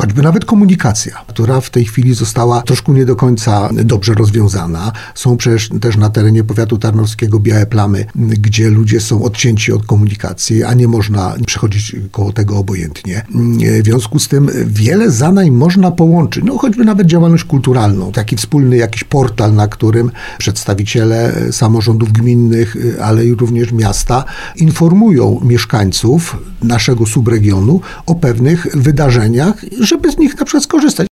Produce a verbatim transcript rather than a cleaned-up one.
choćby nawet komunikacja, która w tej chwili została troszkę nie do końca dobrze rozwiązana. Są przecież też na terenie powiatu tarnowskiego białe plamy, gdzie ludzie są odcięci od komunikacji, a nie można przechodzić koło tego obojętnie. W związku z tym wiele zadań można połączyć, no choćby nawet działalność kulturalną, taki wspólny jakiś portal, na którym przedstawiciele samorządów gminnych, ale i również miasta informują mieszkańców naszego subregionu o pewnych wydarzeniach, żeby z nich na przykład skorzystać.